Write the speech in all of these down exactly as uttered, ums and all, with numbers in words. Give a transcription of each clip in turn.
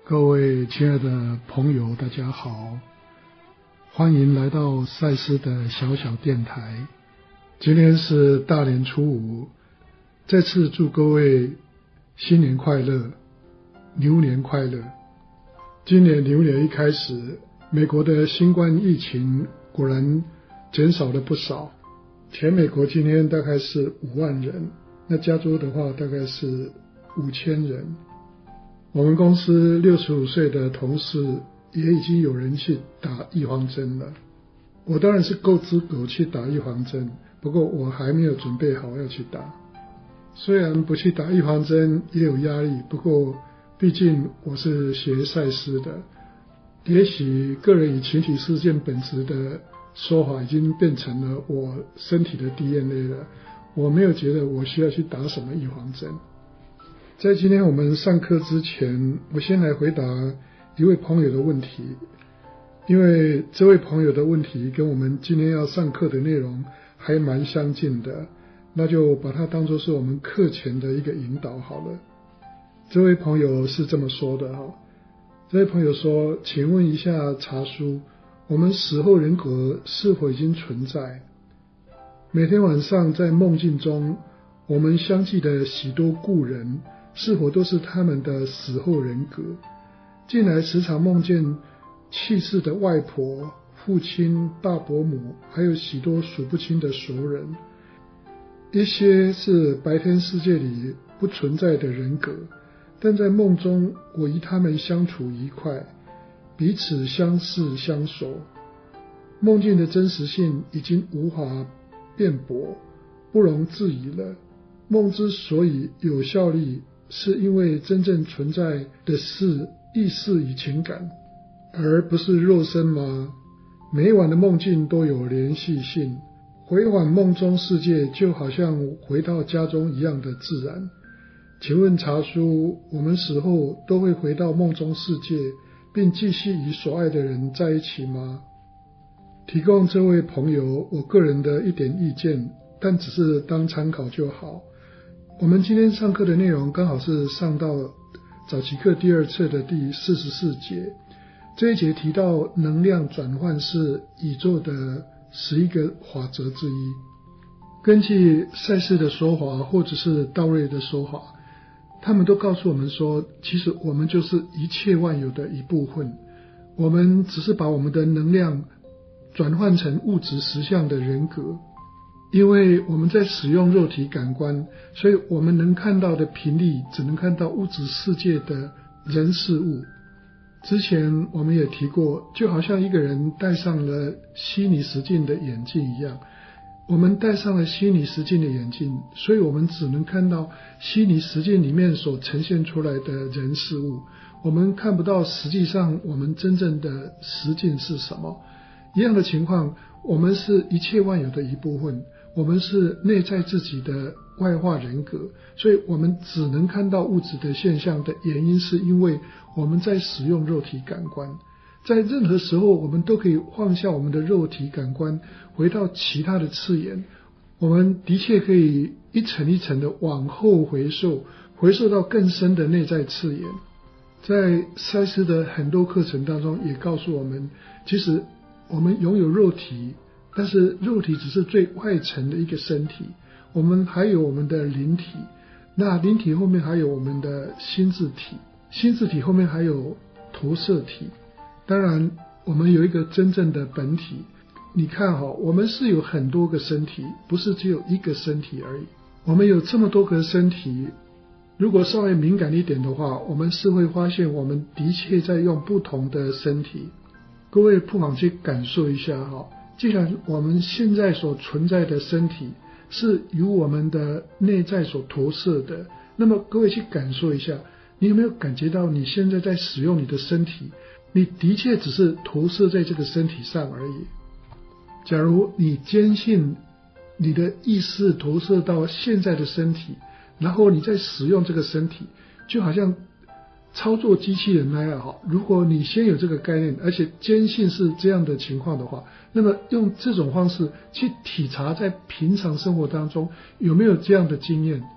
各位亲爱的朋友，大家好，欢迎来到赛斯的小小电台。今天是大年初五，再次祝各位新年快乐，牛年快乐。今年牛年一开始，美国的新冠疫情果然减少了不少，全美国今天大概是五万人，那加州的话大概是五千人。我们公司六十五岁的同事也已经有人去打预防针了。我当然是够资格去打预防针，不过我还没有准备好要去打。虽然不去打预防针也有压力，不过毕竟我是学赛斯的，也许个人与群体事件本质的说法已经变成了我身体的 D N A 了，我没有觉得我需要去打什么预防针。在今天我们上课之前，我先来回答一位朋友的问题，因为这位朋友的问题跟我们今天要上课的内容还蛮相近的，那就把它当作是我们课前的一个引导好了。这位朋友是这么说的哈，这位朋友说，请问一下茶叔，我们死后人格是否已经存在？每天晚上在梦境中，我们相继的许多故人是否都是他们的死后人格？近来时常梦见去世的外婆、父亲、大伯母，还有许多数不清的熟人。一些是白天世界里不存在的人格，但在梦中我与他们相处愉快，彼此相视相守。梦境的真实性已经无法辩驳，不容置疑了。梦之所以有效力，是因为真正存在的是意识与情感，而不是肉身吗？每晚的梦境都有连续性，回返梦中世界就好像回到家中一样的自然。请问茶叔，我们死后都会回到梦中世界，并继续与所爱的人在一起吗？提供这位朋友我个人的一点意见，但只是当参考就好。我们今天上课的内容刚好是上到早期课第二册的第四十四节，这一节提到能量转换是宇宙的十一个法则之一。根据赛斯的说法或者是道瑞的说法，他们都告诉我们说，其实我们就是一切万有的一部分，我们只是把我们的能量转换成物质实相的人格。因为我们在使用肉体感官，所以我们能看到的频率只能看到物质世界的人事物。之前我们也提过，就好像一个人戴上了虚拟实境的眼镜一样，我们戴上了虚拟实境的眼镜，所以我们只能看到虚拟实境里面所呈现出来的人事物，我们看不到实际上我们真正的实境是什么。一样的情况，我们是一切万有的一部分，我们是内在自己的外化人格，所以我们只能看到物质的现象的原因，是因为我们在使用肉体感官。在任何时候，我们都可以放下我们的肉体感官，回到其他的次元。我们的确可以一层一层的往后回溯，回溯到更深的内在次元。在赛斯的很多课程当中也告诉我们，其实我们拥有肉体，但是肉体只是最外层的一个身体，我们还有我们的灵体，那灵体后面还有我们的心智体，心智体后面还有投射体，当然我们有一个真正的本体。你看哈，我们是有很多个身体，不是只有一个身体而已。我们有这么多个身体，如果稍微敏感一点的话，我们是会发现我们的确在用不同的身体。各位不妨去感受一下哈，既然我们现在所存在的身体是由我们的内在所投射的，那么各位去感受一下，你有没有感觉到你现在在使用你的身体，你的确只是投射在这个身体上而已。假如你坚信你的意识投射到现在的身体，然后你在使用这个身体，就好像操作机器人那样，如果你先有这个概念，而且坚信是这样的情况的话，那么用这种方式去体察在平常生活当中有没有这样的经验，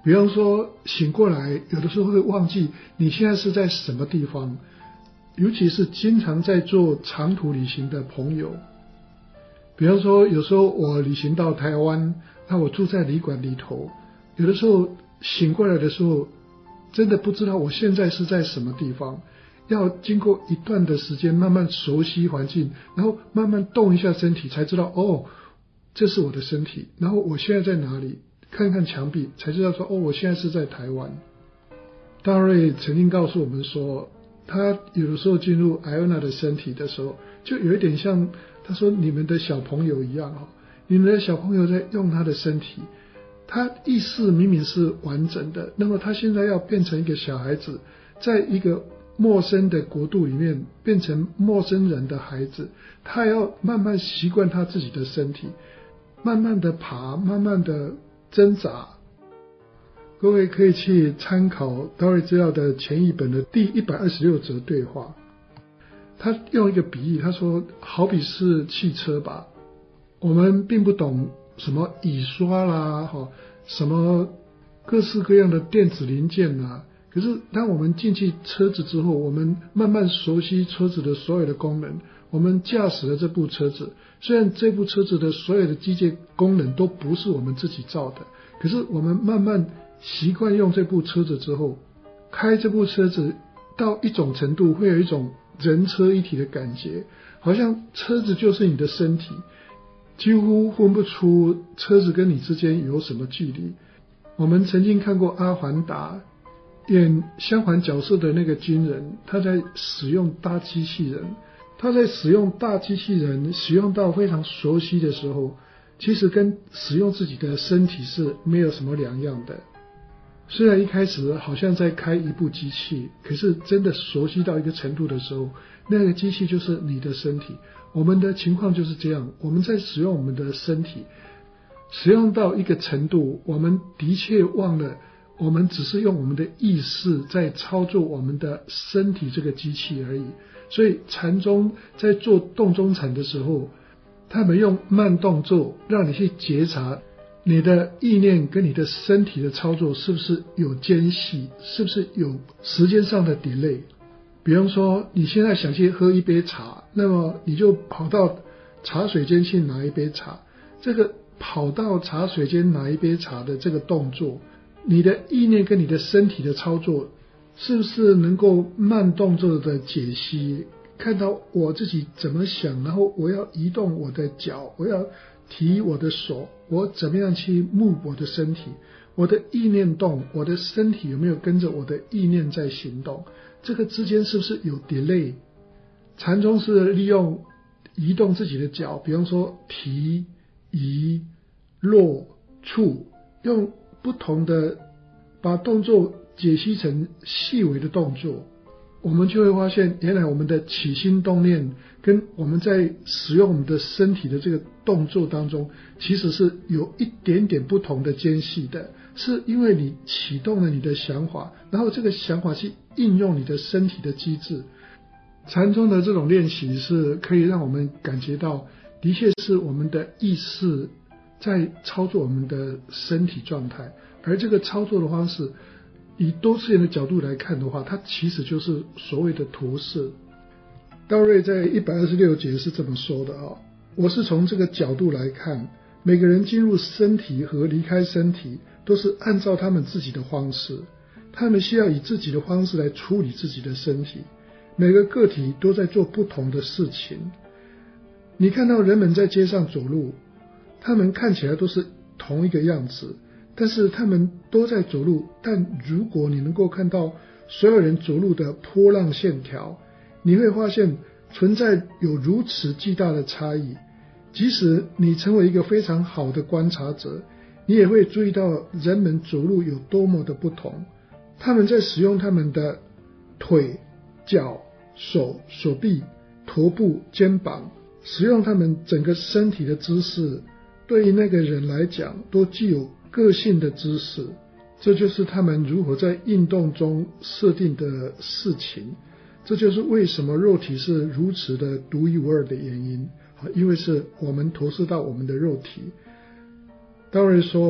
比方说醒过来，有的时候会忘记你现在是在什么地方，尤其是经常在做长途旅行的朋友。比方说有时候我旅行到台湾，那我住在旅馆里头，有的时候醒过来的时候真的不知道我现在是在什么地方，要经过一段的时间慢慢熟悉环境，然后慢慢动一下身体才知道，哦，这是我的身体，然后我现在在哪里，看看墙壁才知道说，哦，我现在是在台湾。大瑞曾经告诉我们说，他有的时候进入艾欧娜的身体的时候，就有一点像他说你们的小朋友一样哦，你们的小朋友在用他的身体，他意识明明是完整的，那么他现在要变成一个小孩子，在一个陌生的国度里面变成陌生人的孩子，他要慢慢习惯他自己的身体，慢慢的爬，慢慢的挣扎。各位可以去参考达瑞资料的前一本的第一百二十六则对话，他用一个比喻，他说好比是汽车吧，我们并不懂什么椅刷啦，什么各式各样的电子零件啦，可是当我们进去车子之后，我们慢慢熟悉车子的所有的功能，我们驾驶了这部车子，虽然这部车子的所有的机械功能都不是我们自己造的，可是我们慢慢习惯用这部车子之后，开这部车子到一种程度会有一种人车一体的感觉，好像车子就是你的身体，几乎分不出车子跟你之间有什么距离。我们曾经看过阿凡达演相反角色的那个军人，他在使用大机器人，他在使用大机器人使用到非常熟悉的时候，其实跟使用自己的身体是没有什么两样的。虽然一开始好像在开一部机器，可是真的熟悉到一个程度的时候，那个机器就是你的身体。我们的情况就是这样，我们在使用我们的身体，使用到一个程度，我们的确忘了我们只是用我们的意识在操作我们的身体这个机器而已。所以禅宗在做动中禅的时候，他们用慢动作让你去觉察你的意念跟你的身体的操作是不是有间隙，是不是有时间上的 delay。 比方说你现在想去喝一杯茶，那么你就跑到茶水间去拿一杯茶，这个跑到茶水间拿一杯茶的这个动作，你的意念跟你的身体的操作是不是能够慢动作的解析，看到我自己怎么想，然后我要移动我的脚，我要提我的手，我怎么样去 move 我的身体，我的意念动，我的身体有没有跟着我的意念在行动，这个之间是不是有 delay。 禅宗是利用移动自己的脚，比方说提、移、落、触，用不同的把动作解析成细微的动作，我们就会发现原来我们的起心动念跟我们在使用我们的身体的这个动作当中其实是有一点点不同的间隙的，是因为你启动了你的想法，然后这个想法去应用你的身体的机制。禅宗的这种练习是可以让我们感觉到的确是我们的意识在操作我们的身体状态，而这个操作的方式以多次元的角度来看的话，它其实就是所谓的投射。道瑞在一百二十六节是这么说的啊，我是从这个角度来看，每个人进入身体和离开身体都是按照他们自己的方式，他们需要以自己的方式来处理自己的身体，每个个体都在做不同的事情。你看到人们在街上走路，他们看起来都是同一个样子，但是他们都在走路，但如果你能够看到所有人走路的波浪线条，你会发现存在有如此巨大的差异。即使你成为一个非常好的观察者，你也会注意到人们走路有多么的不同。他们在使用他们的腿、脚、手、手臂、头部、肩膀，使用他们整个身体的姿势，对于那个人来讲都具有个性的姿势。这就是他们如何在运动中设定的事情，这就是为什么肉体是如此的独一无二的原因，因为是我们投射到我们的肉体。道瑞说，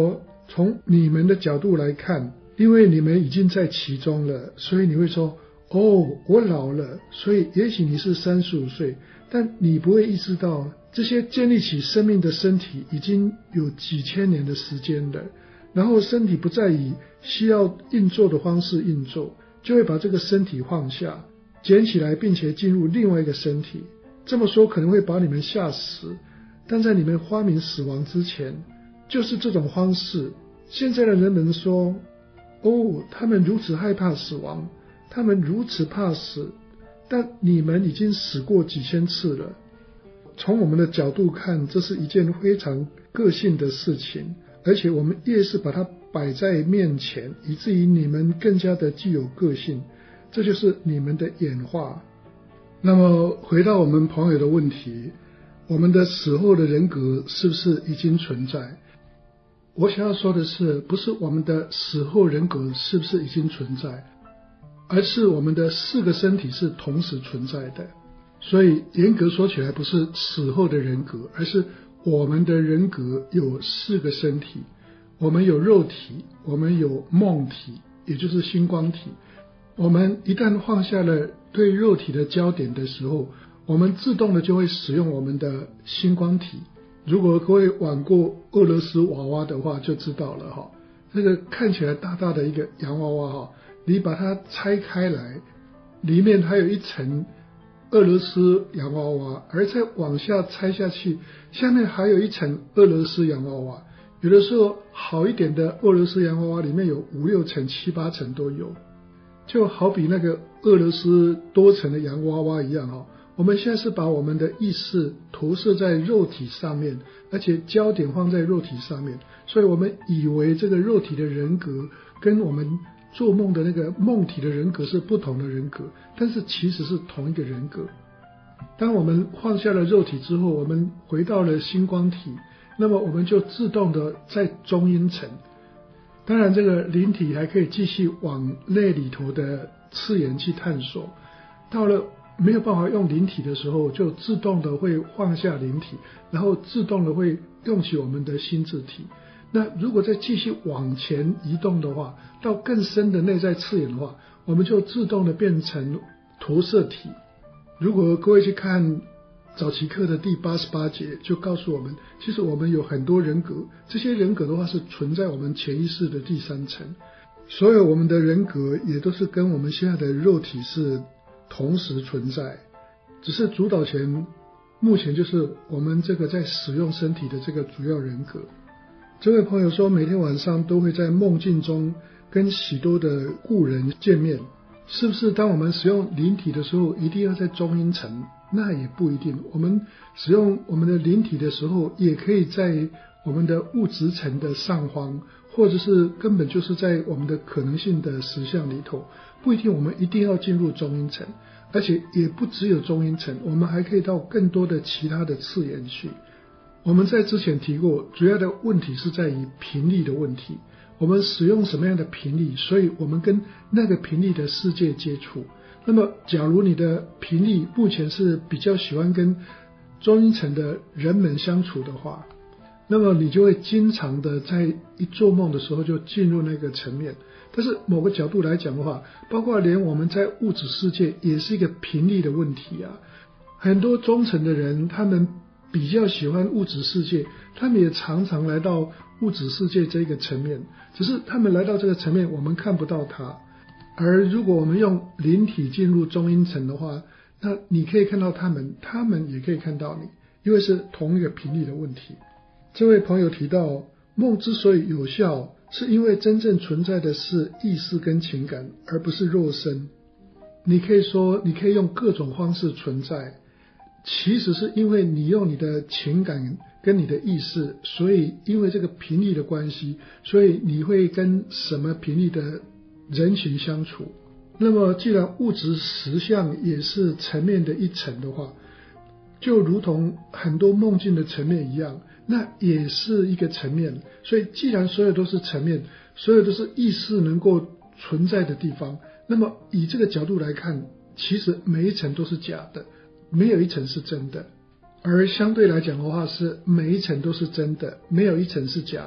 从你们的角度来看，因为你们已经在其中了，所以你会说，哦，我老了，所以也许你是三十五岁，但你不会意识到这些建立起生命的身体已经有几千年的时间了，然后身体不再以需要运作的方式运作，就会把这个身体放下，捡起来，并且进入另外一个身体。这么说可能会把你们吓死，但在你们发明死亡之前，就是这种方式。现在的人们说，哦，他们如此害怕死亡，他们如此怕死，但你们已经死过几千次了。从我们的角度看，这是一件非常个性的事情，而且我们越是把它摆在面前，以至于你们更加的具有个性，这就是你们的演化。那么回到我们朋友的问题，我们的死后的人格是不是已经存在？我想要说的是，不是我们的死后人格是不是已经存在，而是我们的四个身体是同时存在的。所以严格说起来，不是死后的人格，而是我们的人格有四个身体。我们有肉体，我们有梦体，也就是星光体。我们一旦放下了对肉体的焦点的时候，我们自动的就会使用我们的星光体。如果各位玩过俄罗斯娃娃的话就知道了哈，这个看起来大大的一个洋娃娃哈，你把它拆开来，里面还有一层俄罗斯洋娃娃，而再往下拆下去，下面还有一层俄罗斯洋娃娃。有的时候好一点的俄罗斯洋娃娃里面有五六层、七八层都有，就好比那个俄罗斯多层的洋娃娃一样哈。我们现在是把我们的意识投射在肉体上面，而且焦点放在肉体上面，所以我们以为这个肉体的人格跟我们做梦的那个梦体的人格是不同的人格，但是其实是同一个人格。当我们放下了肉体之后，我们回到了星光体，那么我们就自动的在中阴层。当然这个灵体还可以继续往内里头的次元去探索，到了没有办法用灵体的时候，就自动的会放下灵体，然后自动的会用起我们的心智体。那如果再继续往前移动的话，到更深的内在次元的话，我们就自动的变成投射体。如果各位去看早期课的第八十八节，就告诉我们，其实我们有很多人格，这些人格的话是存在我们潜意识的第三层，所有我们的人格也都是跟我们现在的肉体是同时存在，只是主导权目前就是我们这个在使用身体的这个主要人格。这位朋友说，每天晚上都会在梦境中跟许多的故人见面，是不是当我们使用灵体的时候一定要在中阴层？那也不一定，我们使用我们的灵体的时候，也可以在我们的物质层的上方，或者是根本就是在我们的可能性的实相里头，不一定我们一定要进入中阴层，而且也不只有中阴层，我们还可以到更多的其他的次元去。我们在之前提过，主要的问题是在于频率的问题，我们使用什么样的频率，所以我们跟那个频率的世界接触。那么假如你的频率目前是比较喜欢跟中阴层的人们相处的话，那么你就会经常的在一做梦的时候就进入那个层面。但是某个角度来讲的话，包括连我们在物质世界也是一个频率的问题啊。很多中层的人，他们比较喜欢物质世界，他们也常常来到物质世界这个层面，只是他们来到这个层面我们看不到他。而如果我们用灵体进入中阴层的话，那你可以看到他们，他们也可以看到你，因为是同一个频率的问题。这位朋友提到，梦之所以有效，是因为真正存在的是意识跟情感，而不是肉身。你可以说，你可以用各种方式存在，其实是因为你用你的情感跟你的意识，所以因为这个频率的关系，所以你会跟什么频率的人群相处。那么既然物质实相也是层面的一层的话，就如同很多梦境的层面一样，那也是一个层面。所以既然所有都是层面，所有都是意识能够存在的地方，那么以这个角度来看，其实每一层都是假的，没有一层是真的。而相对来讲的话，是每一层都是真的，没有一层是假的。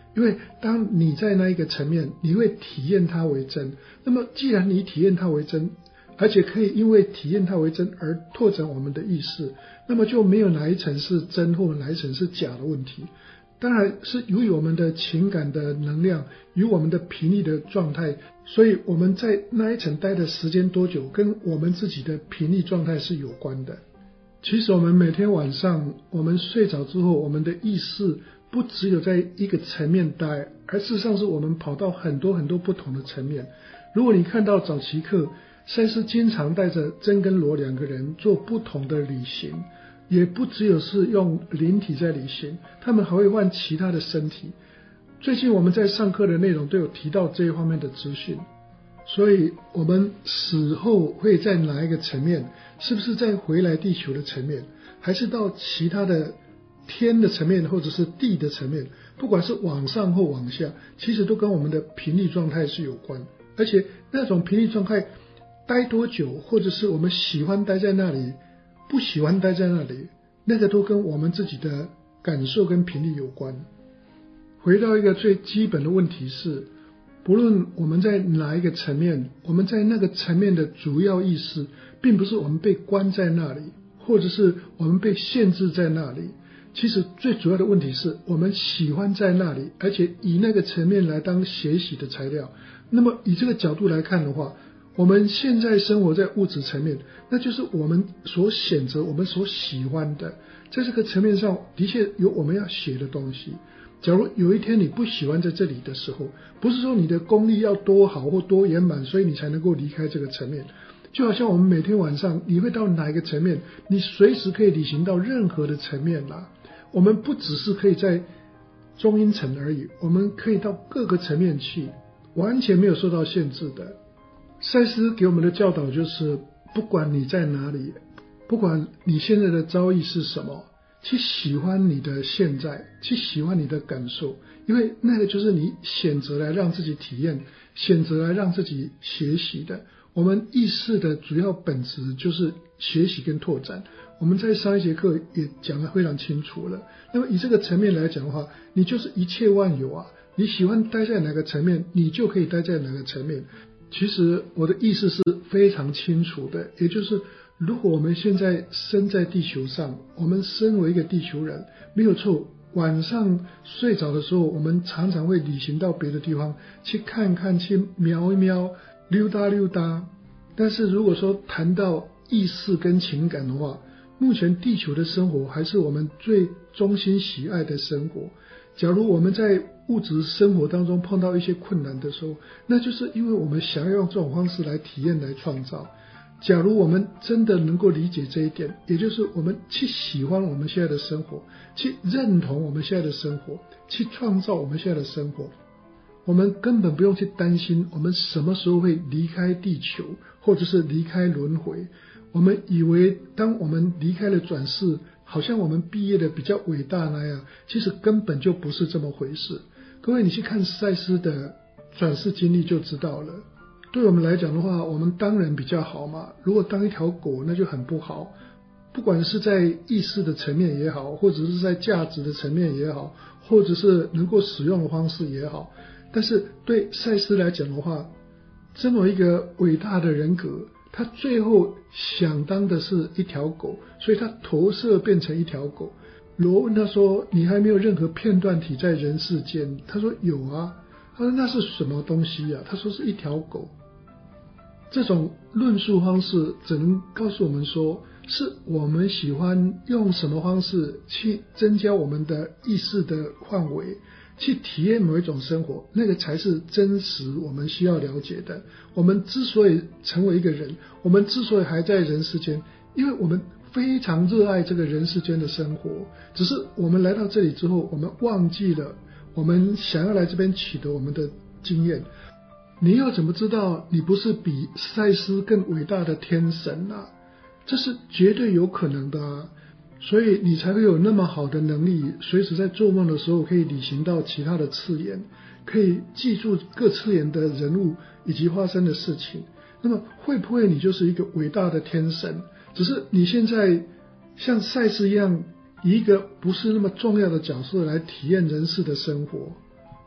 因为当你在那一个层面，你会体验它为真。那么既然你体验它为真，而且可以因为体验它为真而拓展我们的意识，那么就没有哪一层是真或哪一层是假的问题。当然是由于我们的情感的能量与我们的频率的状态，所以我们在那一层待的时间多久跟我们自己的频率状态是有关的。其实我们每天晚上我们睡着之后，我们的意识不只有在一个层面待，而事实上是我们跑到很多很多不同的层面。如果你看到早期课，赛斯经常带着珍跟罗两个人做不同的旅行，也不只有是用灵体在旅行，他们还会换其他的身体。最近我们在上课的内容都有提到这一方面的资讯。所以我们死后会在哪一个层面，是不是再回来地球的层面，还是到其他的天的层面或者是地的层面，不管是往上或往下，其实都跟我们的频率状态是有关。而且那种频率状态待多久，或者是我们喜欢待在那里，不喜欢待在那里，那个都跟我们自己的感受跟频率有关。回到一个最基本的问题是，不论我们在哪一个层面，我们在那个层面的主要意识，并不是我们被关在那里，或者是我们被限制在那里。其实最主要的问题是我们喜欢在那里，而且以那个层面来当学习的材料。那么以这个角度来看的话，我们现在生活在物质层面，那就是我们所选择我们所喜欢的，在这个层面上的确有我们要学的东西。假如有一天你不喜欢在这里的时候，不是说你的功力要多好或多圆满，所以你才能够离开这个层面。就好像我们每天晚上你会到哪一个层面，你随时可以旅行到任何的层面啦。我们不只是可以在中阴层而已，我们可以到各个层面去，完全没有受到限制的。赛斯给我们的教导就是，不管你在哪里，不管你现在的遭遇是什么，去喜欢你的现在，去喜欢你的感受，因为那个就是你选择来让自己体验，选择来让自己学习的。我们意识的主要本质就是学习跟拓展，我们在上一节课也讲得非常清楚了。那么以这个层面来讲的话，你就是一切万有啊，你喜欢待在哪个层面，你就可以待在哪个层面。其实我的意思是非常清楚的，也就是如果我们现在身在地球上，我们身为一个地球人，没有错，晚上睡着的时候，我们常常会旅行到别的地方去看看，去瞄一瞄，溜达溜达。但是如果说谈到意识跟情感的话，目前地球的生活还是我们最衷心喜爱的生活。假如我们在物质生活当中碰到一些困难的时候，那就是因为我们想要用这种方式来体验来创造。假如我们真的能够理解这一点，也就是我们去喜欢我们现在的生活，去认同我们现在的生活，去创造我们现在的生活，我们根本不用去担心我们什么时候会离开地球，或者是离开轮回。我们以为当我们离开了转世，好像我们毕业的比较伟大那样，其实根本就不是这么回事。各位，你去看赛斯的转世经历就知道了。对我们来讲的话，我们当然比较好嘛，如果当一条狗那就很不好。不管是在意识的层面也好，或者是在价值的层面也好，或者是能够使用的方式也好，但是对赛斯来讲的话，这么一个伟大的人格，他最后想当的是一条狗，所以他投射变成一条狗。罗问他说，你还没有任何片段体在人世间？他说有啊。他说那是什么东西啊？他说是一条狗。这种论述方式只能告诉我们说，是我们喜欢用什么方式去增加我们的意识的范围，去体验某一种生活，那个才是真实我们需要了解的。我们之所以成为一个人，我们之所以还在人世间，因为我们非常热爱这个人世间的生活，只是我们来到这里之后，我们忘记了我们想要来这边取得我们的经验。你又怎么知道你不是比赛斯更伟大的天神啊？这是绝对有可能的啊！所以你才会有那么好的能力，随时在做梦的时候可以旅行到其他的次元，可以记住各次元的人物以及发生的事情。那么会不会你就是一个伟大的天神？只是你现在像赛斯一样，以一个不是那么重要的角色来体验人世的生活。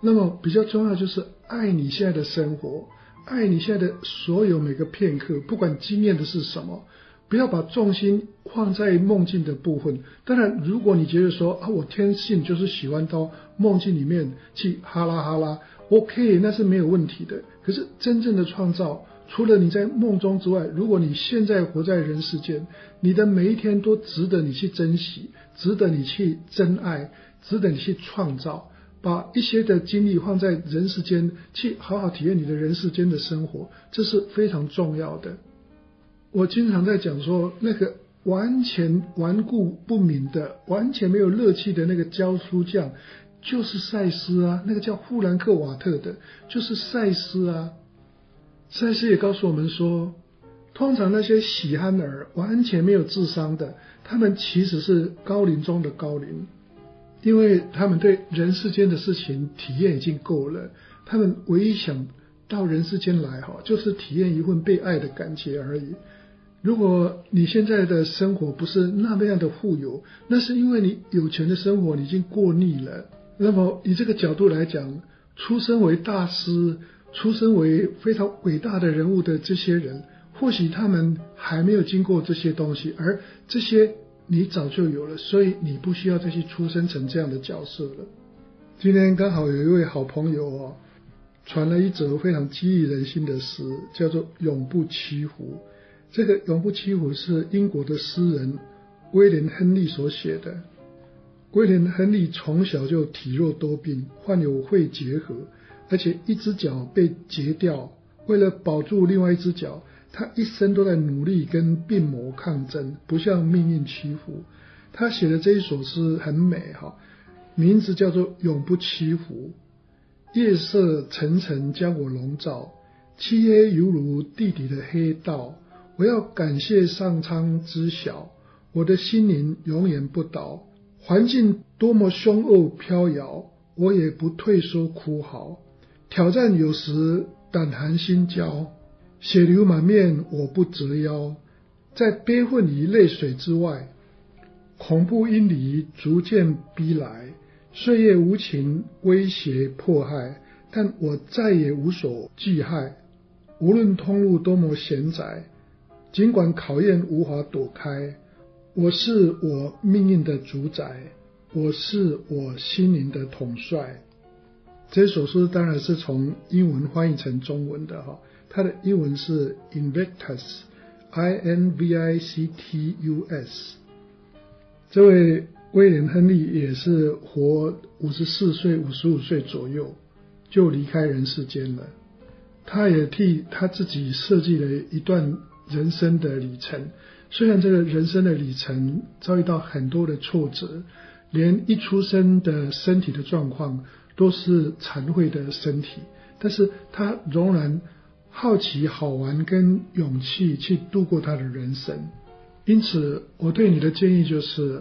那么比较重要就是爱你现在的生活，爱你现在的所有每个片刻，不管经验的是什么，不要把重心放在梦境的部分。当然如果你觉得说啊，我天性就是喜欢到梦境里面去哈拉哈拉， OK， 那是没有问题的。可是真正的创造，除了你在梦中之外，如果你现在活在人世间，你的每一天都值得你去珍惜，值得你去珍爱，值得你去创造，把一些的精力放在人世间，去好好体验你的人世间的生活，这是非常重要的。我经常在讲说，那个完全顽固不敏的，完全没有乐趣的那个教书匠，就是赛斯啊，那个叫富兰克瓦特的，就是赛斯啊。赛斯也告诉我们说，通常那些喜憨儿，完全没有智商的，他们其实是高龄中的高龄，因为他们对人世间的事情体验已经够了，他们唯一想到人世间来就是体验一份被爱的感觉而已。如果你现在的生活不是那么样的富有，那是因为你有钱的生活你已经过腻了。那么以这个角度来讲，出生为大师，出生为非常伟大的人物的这些人，或许他们还没有经过这些东西，而这些你早就有了，所以你不需要再去出生成这样的角色了。今天刚好有一位好朋友哦，传了一则非常激励人心的诗，叫做《永不屈服》。这个《永不屈服》是英国的诗人威廉·亨利所写的。威廉·亨利从小就体弱多病，患有肺结核，而且一只脚被截掉，为了保住另外一只脚，他一生都在努力跟病魔抗争，不向命运屈服。他写的这一首诗很美哈，名字叫做《永不屈服》。夜色沉沉将我笼罩，漆黑犹如地底的黑道。我要感谢上苍知晓，我的心灵永远不倒。环境多么凶恶飘摇，我也不退缩哭嚎。挑战有时胆寒心焦，血流满面我不折腰。在悲愤与泪水之外，恐怖阴离逐渐逼来，岁月无情威胁迫害，但我再也无所惧害。无论通路多么险窄，尽管考验无法躲开，我是我命运的主宰，我是我心灵的统帅。这首诗当然是从英文翻译成中文的哈，它的英文是 Invictus I N V I C T U S。 这位威廉·亨利也是活五十四岁五十五岁左右就离开人世间了。他也替他自己设计了一段人生的里程，虽然这个人生的里程遭遇到很多的挫折，连一出生的身体的状况都是残废的身体，但是他仍然好奇好玩跟勇气去度过他的人生。因此我对你的建议就是，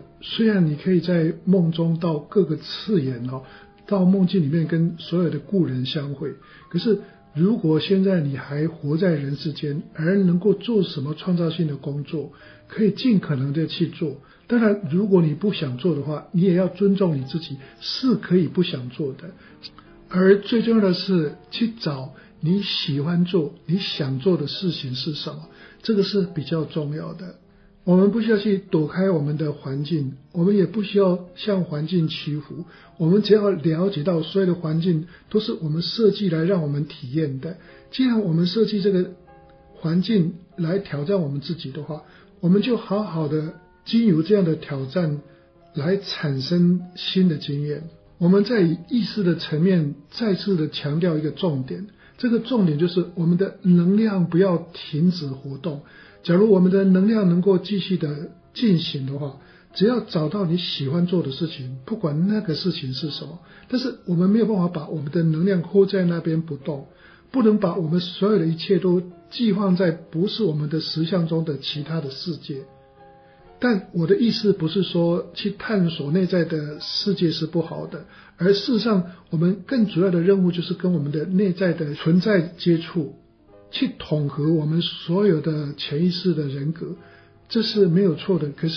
虽然你可以在梦中到各个次元到梦境里面跟所有的故人相会，可是如果现在你还活在人世间，而能够做什么创造性的工作，可以尽可能的去做。当然如果你不想做的话，你也要尊重你自己是可以不想做的。而最重要的是去找你喜欢做你想做的事情是什么，这个是比较重要的。我们不需要去躲开我们的环境，我们也不需要向环境屈服，我们只要了解到所有的环境都是我们设计来让我们体验的。既然我们设计这个环境来挑战我们自己的话，我们就好好的经由这样的挑战来产生新的经验。我们在以意识的层面再次的强调一个重点，这个重点就是我们的能量不要停止活动。假如我们的能量能够继续的进行的话，只要找到你喜欢做的事情，不管那个事情是什么，但是我们没有办法把我们的能量 hold 在那边不动，不能把我们所有的一切都寄放在不是我们的实相中的其他的世界。但我的意思不是说去探索内在的世界是不好的，而事实上我们更主要的任务就是跟我们的内在的存在接触，去统合我们所有的潜意识的人格，这是没有错的。可是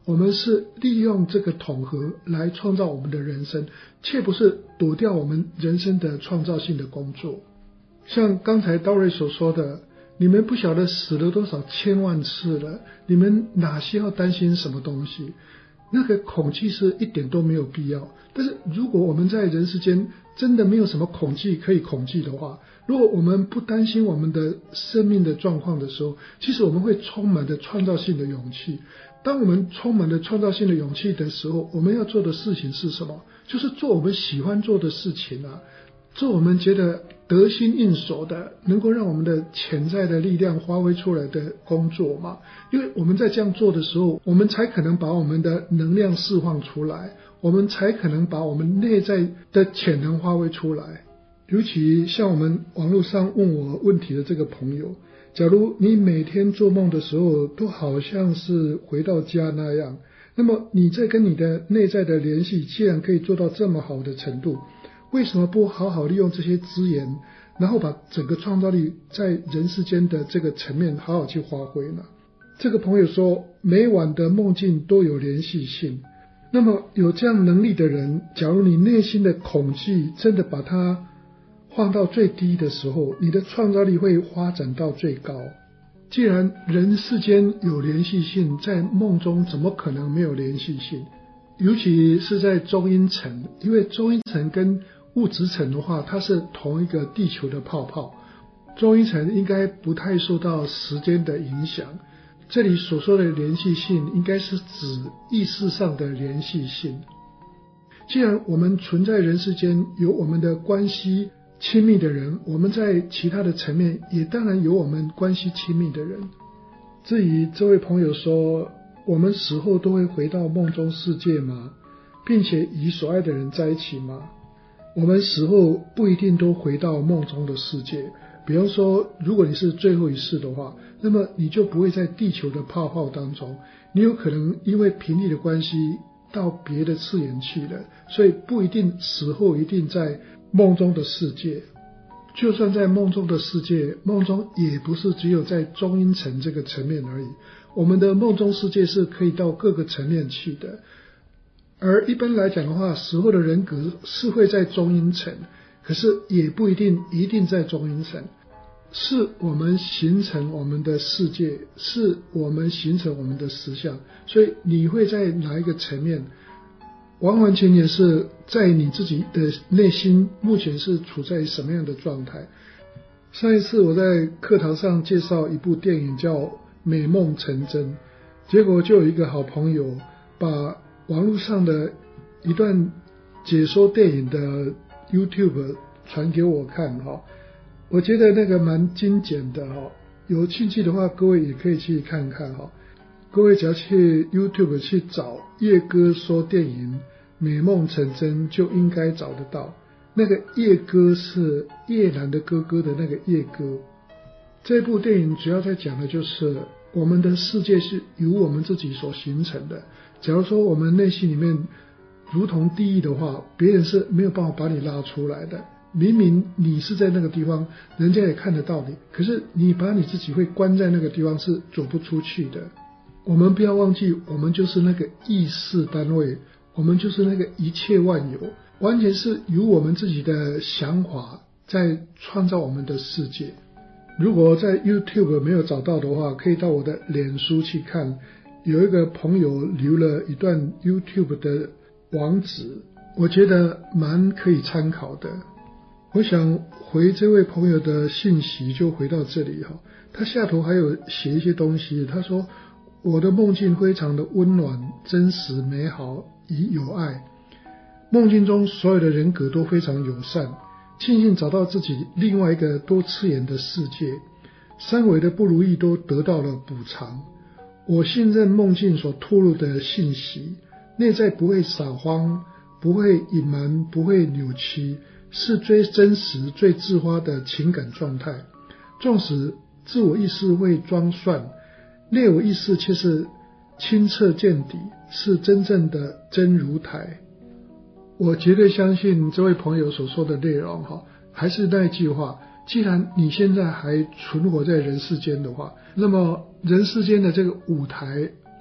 我们是利用这个统合来创造我们的人生，却不是躲掉我们人生的创造性的工作。像刚才道瑞所说的，你们不晓得死了多少千万次了，你们哪需要担心什么东西？那个恐惧是一点都没有必要。但是如果我们在人世间真的没有什么恐惧可以恐惧的话，如果我们不担心我们的生命的状况的时候，其实我们会充满着创造性的勇气。当我们充满了创造性的勇气的时候，我们要做的事情是什么？就是做我们喜欢做的事情啊，做我们觉得得心应手的，能够让我们的潜在的力量发挥出来的工作嘛。因为我们在这样做的时候，我们才可能把我们的能量释放出来，我们才可能把我们内在的潜能发挥出来。尤其像我们网络上问我问题的这个朋友，假如你每天做梦的时候都好像是回到家那样，那么你在跟你的内在的联系既然可以做到这么好的程度，为什么不好好利用这些资源，然后把整个创造力在人世间的这个层面好好去发挥呢？这个朋友说，每晚的梦境都有联系性。那么有这样能力的人，假如你内心的恐惧真的把它放到最低的时候，你的创造力会发展到最高。既然人世间有联系性，在梦中怎么可能没有联系性？尤其是在中阴层，因为中阴层跟物质层的话，它是同一个地球的泡泡，中阴层应该不太受到时间的影响。这里所说的联系性，应该是指意识上的联系性。既然我们存在人世间，有我们的关系亲密的人，我们在其他的层面也当然有我们关系亲密的人。至于这位朋友说，我们死后都会回到梦中世界吗？并且与所爱的人在一起吗？我们死后不一定都回到梦中的世界。比方说，如果你是最后一世的话，那么你就不会在地球的泡泡当中，你有可能因为频率的关系到别的次元去了，所以不一定死后一定在梦中的世界。就算在梦中的世界，梦中也不是只有在中阴层这个层面而已，我们的梦中世界是可以到各个层面去的。而一般来讲的话，死后的人格是会在中阴层，可是也不一定一定在中阴层，是我们形成我们的世界，是我们形成我们的实相，所以你会在哪一个层面，完完全全是在你自己的内心目前是处在什么样的状态。上一次我在课堂上介绍一部电影叫《美梦成真》，结果就有一个好朋友把网络上的一段解说电影的 YouTube 传给我看哈，我觉得那个蛮精简的哈，有兴趣的话各位也可以去看看哈。各位只要去 YouTube 去找叶哥说电影美梦成真，就应该找得到。那个叶哥是叶兰的哥哥的那个叶哥。这部电影主要在讲的就是我们的世界是由我们自己所形成的。假如说我们内心里面如同地狱的话，别人是没有办法把你拉出来的。明明你是在那个地方，人家也看得到你，可是你把你自己会关在那个地方是走不出去的。我们不要忘记，我们就是那个意识单位，我们就是那个一切万有，完全是由我们自己的想法在创造我们的世界。如果在 YouTube 没有找到的话，可以到我的脸书去看，有一个朋友留了一段 YouTube 的网址，我觉得蛮可以参考的。我想回这位朋友的信息就回到这里哈，他下头还有写一些东西，他说我的梦境非常的温暖、真实、美好与有爱，梦境中所有的人格都非常友善，庆幸找到自己另外一个多次元的世界，三维的不如意都得到了补偿。我信任梦境所透露的信息，内在不会撒谎，不会隐瞒，不会扭曲，是最真实最自发的情感状态。纵使自我意识会装蒜，内我意识却是清澈见底，是真正的真如台。我绝对相信这位朋友所说的内容哈，还是那句话，既然你现在还存活在人世间的话，那么人世间的这个舞台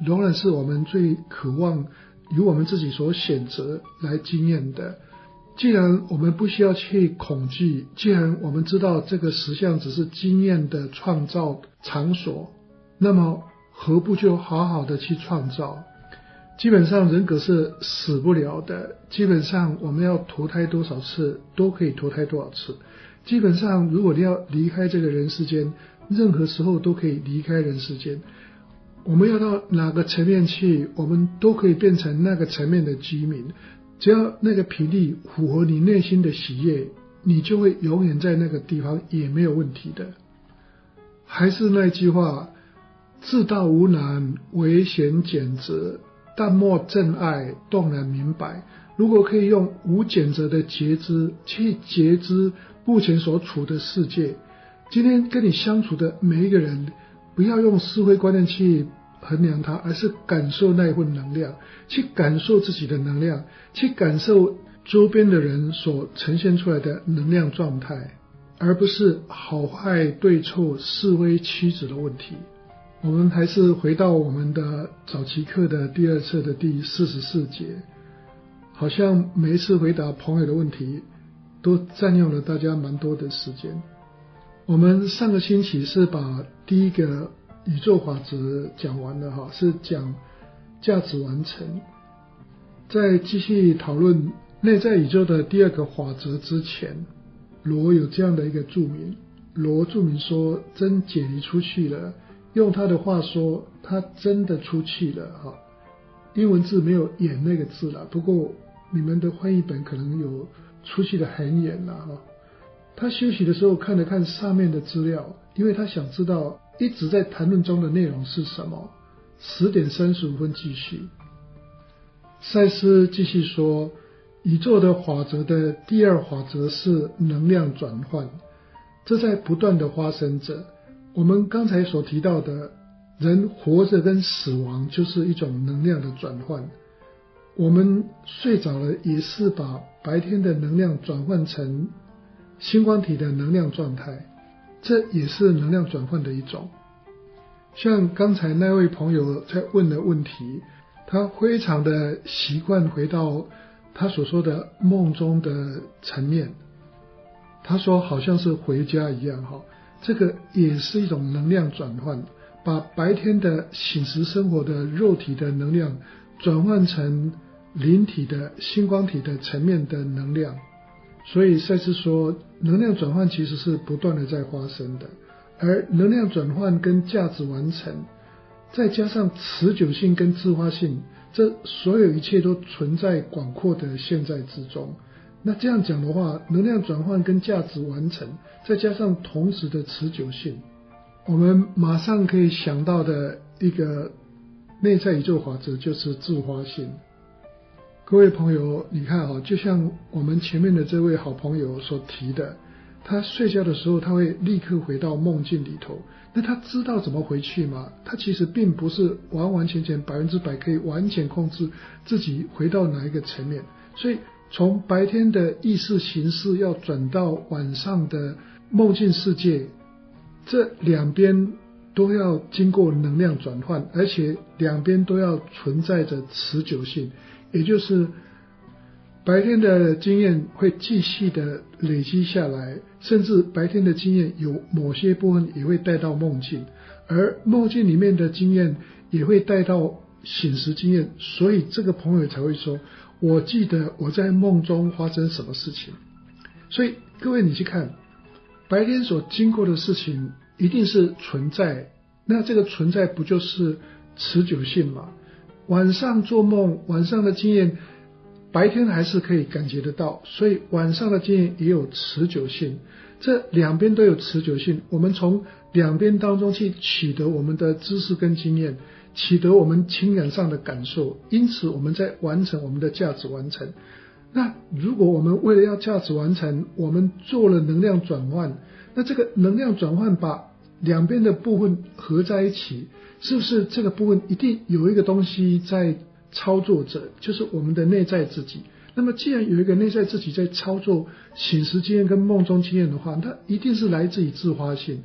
仍然是我们最渴望由我们自己所选择来经验的。既然我们不需要去恐惧，既然我们知道这个实相只是经验的创造场所，那么何不就好好的去创造？基本上人格是死不了的，基本上我们要投胎多少次都可以投胎多少次，基本上如果你要离开这个人世间，任何时候都可以离开人世间。我们要到哪个层面去，我们都可以变成那个层面的居民，只要那个频率符合你内心的喜悦，你就会永远在那个地方，也没有问题的。还是那句话，自道无难，唯贤俭择，但莫正爱，动然明白。如果可以用无拣择的觉知去觉知目前所处的世界，今天跟你相处的每一个人，不要用思维观念去衡量它，而是感受那一份能量，去感受自己的能量，去感受周边的人所呈现出来的能量状态，而不是好坏对错是非曲直的问题。我们还是回到我们的早期课的第二册的第四十四节，好像每一次回答朋友的问题都占用了大家蛮多的时间。我们上个星期是把第一个宇宙法则讲完了哈，是讲价值完成。在继续讨论内在宇宙的第二个法则之前，罗有这样的一个注明，罗注明说真解离出去了，用他的话说，他真的出去了哈。英文字没有演那个字啦，不过你们的翻译本可能有出去的很远啦哈。他休息的时候看了看上面的资料，因为他想知道一直在谈论中的内容是什么。十点三十五分继续，赛斯继续说，宇宙的法则的第二法则是能量转换，这在不断的发生着。我们刚才所提到的，人活着跟死亡就是一种能量的转换。我们睡着了，也是把白天的能量转换成星光体的能量状态，这也是能量转换的一种。像刚才那位朋友在问的问题，他非常的习惯回到他所说的梦中的层面，他说好像是回家一样哈，这个也是一种能量转换，把白天的醒时生活的肉体的能量转换成灵体的星光体的层面的能量。所以赛斯说，能量转换其实是不断的在发生的，而能量转换跟价值完成，再加上持久性跟自发性，这所有一切都存在广阔的现在之中。那这样讲的话，能量转换跟价值完成，再加上同时的持久性，我们马上可以想到的一个内在宇宙法则就是自发性。各位朋友，你看啊，就像我们前面的这位好朋友所提的，他睡觉的时候他会立刻回到梦境里头，那他知道怎么回去吗？他其实并不是完完全全百分之百可以完全控制自己回到哪一个层面，所以从白天的意识形式要转到晚上的梦境世界，这两边都要经过能量转换，而且两边都要存在着持久性，也就是白天的经验会继续的累积下来，甚至白天的经验有某些部分也会带到梦境，而梦境里面的经验也会带到醒时经验，所以这个朋友才会说，我记得我在梦中发生什么事情。所以各位你去看，白天所经过的事情一定是存在，那这个存在不就是持久性吗？晚上做梦，晚上的经验白天还是可以感觉得到，所以晚上的经验也有持久性，这两边都有持久性，我们从两边当中去取得我们的知识跟经验，取得我们情感上的感受，因此我们在完成我们的价值完成。那如果我们为了要价值完成，我们做了能量转换，那这个能量转换把两边的部分合在一起，是不是这个部分一定有一个东西在操作者，就是我们的内在自己？那么既然有一个内在自己在操作醒时经验跟梦中经验的话，它一定是来自于自发性。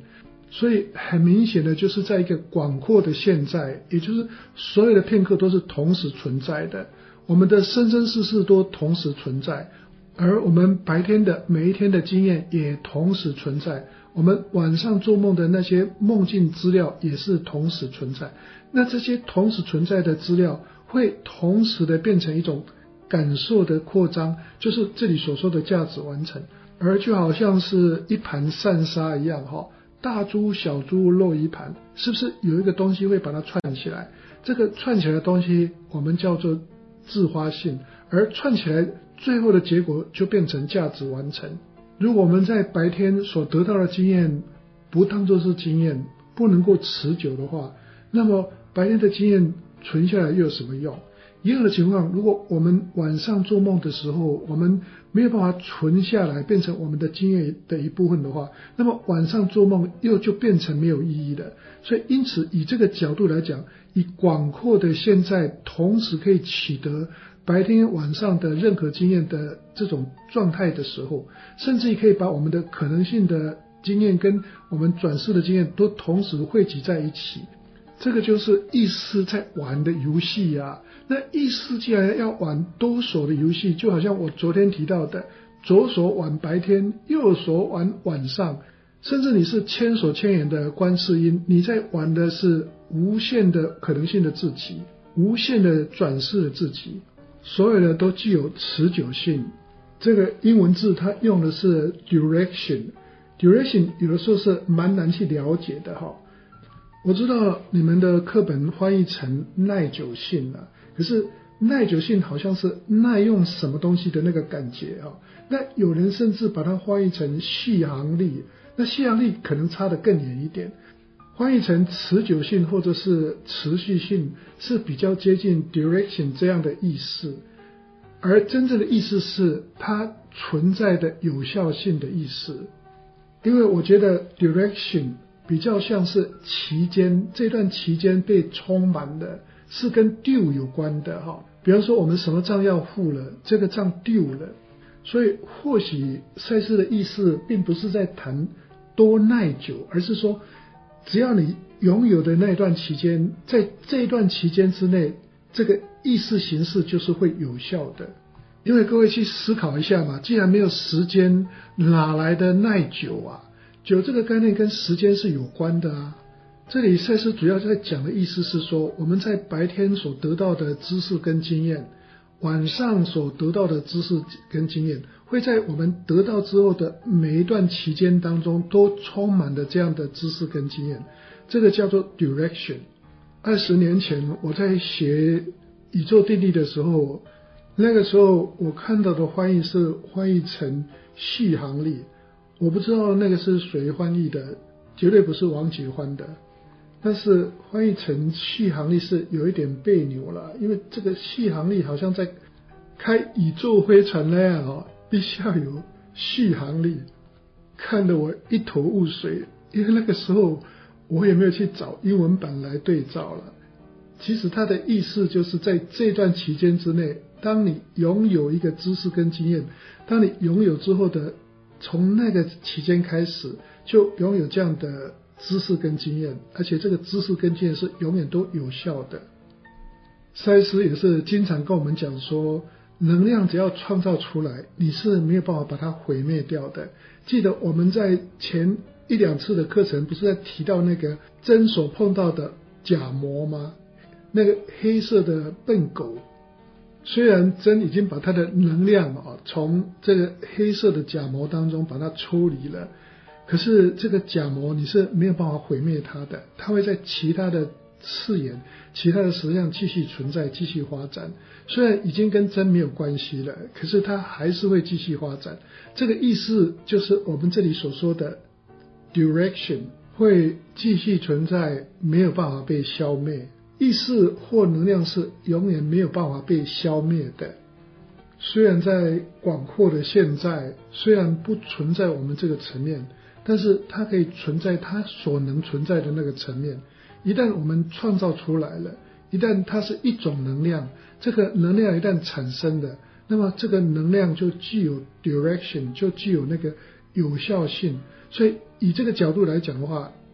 所以很明显的就是在一个广阔的现在，也就是所有的片刻都是同时存在的，我们的生生世世都同时存在，而我们白天的每一天的经验也同时存在，我们晚上做梦的那些梦境资料也是同时存在。那这些同时存在的资料会同时的变成一种感受的扩张，就是这里所说的价值完成。而就好像是一盘散沙一样，大珠小珠落一盘，是不是有一个东西会把它串起来？这个串起来的东西我们叫做自发性，而串起来最后的结果就变成价值完成。如果我们在白天所得到的经验不当作是经验，不能够持久的话，那么白天的经验存下来又有什么用？一样的情况，如果我们晚上做梦的时候，我们没有办法存下来变成我们的经验的一部分的话，那么晚上做梦又就变成没有意义了。所以因此以这个角度来讲，以广阔的现在同时可以取得白天晚上的任何经验的这种状态的时候，甚至可以把我们的可能性的经验跟我们转世的经验都同时汇集在一起。这个就是意识在玩的游戏啊。那意识既然要玩多手的游戏，就好像我昨天提到的，左手玩白天，右手玩晚上，甚至你是千手千眼的观世音，你在玩的是无限的可能性的自己，无限的转世的自己，所有的都具有持久性。这个英文字它用的是 duration， duration 有的时候是蛮难去了解的哈。我知道你们的课本翻译成耐久性了，可是耐久性好像是耐用什么东西的那个感觉啊。那有人甚至把它翻译成续航力，那续航力可能差得更远一点，翻译成持久性或者是持续性是比较接近 duration 这样的意思，而真正的意思是它存在的有效性的意思。因为我觉得 duration比较像是期间，这段期间被充满的是跟 due 有关的哈。比方说我们什么账要付了，这个账 due 了，所以或许赛斯的意思并不是在谈多耐久，而是说只要你拥有的那段期间，在这段期间之内，这个意识形式就是会有效的。因为各位去思考一下嘛，既然没有时间，哪来的耐久啊？久这个概念跟时间是有关的啊。这里赛斯主要在讲的意思是说，我们在白天所得到的知识跟经验，晚上所得到的知识跟经验，会在我们得到之后的每一段期间当中都充满了这样的知识跟经验，这个叫做 duration。 二十年前我在学宇宙定律的时候，那个时候我看到的翻译是翻译成续航力，我不知道那个是谁翻译的，绝对不是王杰翻的，但是翻译成续航力是有一点别扭了，因为这个续航力好像在开宇宙飞船那样哦，必须要有续航力，看得我一头雾水。因为那个时候我也没有去找英文版来对照了。其实它的意思就是在这段期间之内，当你拥有一个知识跟经验，当你拥有之后的从那个期间开始就拥有这样的知识跟经验，而且这个知识跟经验是永远都有效的。赛斯也是经常跟我们讲说，能量只要创造出来，你是没有办法把它毁灭掉的。记得我们在前一两次的课程不是在提到那个真所碰到的假魔吗？那个黑色的笨狗，虽然真已经把它的能量啊从这个黑色的假魔当中把它抽离了，可是这个假魔你是没有办法毁灭它的，它会在其他的次元、其他的实相继续存在、继续发展。虽然已经跟真没有关系了，可是它还是会继续发展。这个意思就是我们这里所说的 duration 会继续存在，没有办法被消灭。意识或能量是永远没有办法被消灭的。虽然在广阔的现在，虽然不存在我们这个层面，但是它可以存在它所能存在的那个层面。一旦我们创造出来了，一旦它是一种能量，这个能量一旦产生了，那么这个能量就具有 duration， 就具有那个有效性。所以以这个角度来讲的话，